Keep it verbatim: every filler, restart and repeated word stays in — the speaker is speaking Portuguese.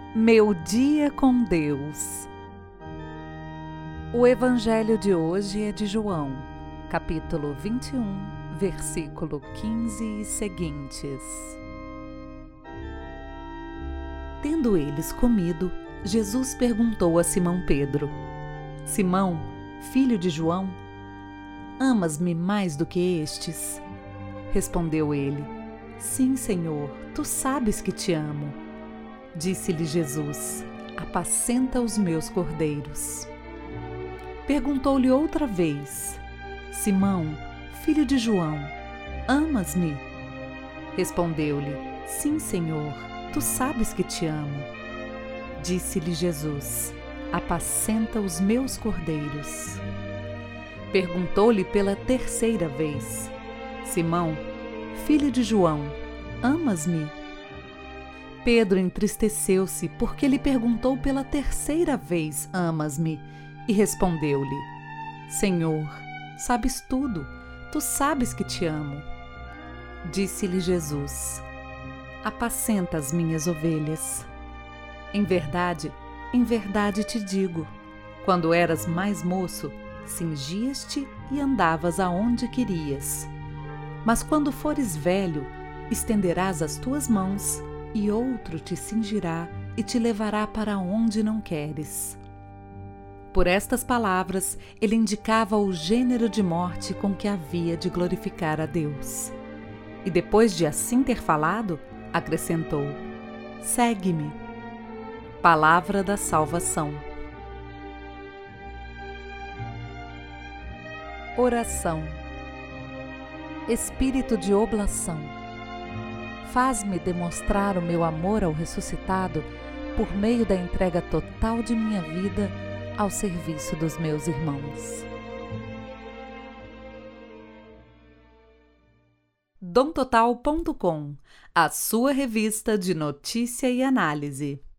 Meu dia com Deus. O evangelho de hoje é de João, capítulo vinte e um, versículo quinze e seguintes. Tendo eles comido, Jesus perguntou a Simão Pedro: Simão, filho de João, amas-me mais do que estes? Respondeu ele: Sim, Senhor, tu sabes que te amo. Disse-lhe Jesus: Apacenta os meus cordeiros. Perguntou-lhe outra vez: Simão, filho de João, amas-me? Respondeu-lhe: Sim, Senhor, tu sabes que te amo. Disse-lhe Jesus: Apacenta os meus cordeiros. Perguntou-lhe pela terceira vez: Simão, filho de João, amas-me? Pedro entristeceu-se porque lhe perguntou pela terceira vez: Amas-me? E respondeu-lhe: Senhor, sabes tudo, tu sabes que te amo. Disse-lhe Jesus: Apacenta as minhas ovelhas. Em verdade, em verdade te digo, quando eras mais moço, cingias-te e andavas aonde querias. Mas quando fores velho, estenderás as tuas mãos, e outro te cingirá e te levará para onde não queres. Por estas palavras, ele indicava o gênero de morte com que havia de glorificar a Deus. E depois de assim ter falado, acrescentou: Segue-me. Palavra da salvação. Oração. Espírito de oblação, faz-me demonstrar o meu amor ao ressuscitado por meio da entrega total de minha vida ao serviço dos meus irmãos. dom total ponto com, a sua revista de notícia e análise.